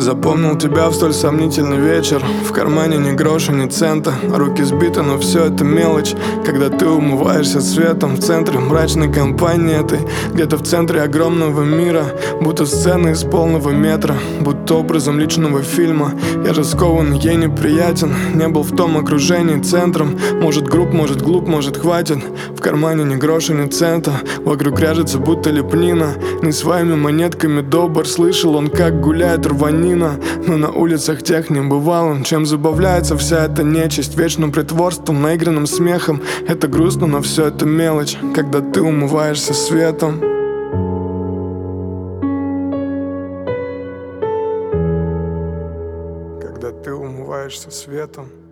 Запомнил тебя в столь сомнительный вечер. В кармане ни гроша, ни цента. Руки сбиты, но все это мелочь. Когда ты умываешься светом в центре мрачной компании этой, где-то в центре огромного мира, будто сцена из полного метра, будто образом личного фильма. Я же скован, ей неприятен. Не был в том окружении центром. Может груб, может глуп, может хватит. В кармане ни гроша, ни цента. Вокруг ряжется будто лепнина. Не своими монетками добр. Слышал он, как гуляет рванина, но на улицах тех не бывал. Чем забавляется вся эта нечисть? Вечным притворством, наигранным смехом. Это грустно, но все это мелочь, когда ты умываешься светом. Когда ты умываешься светом.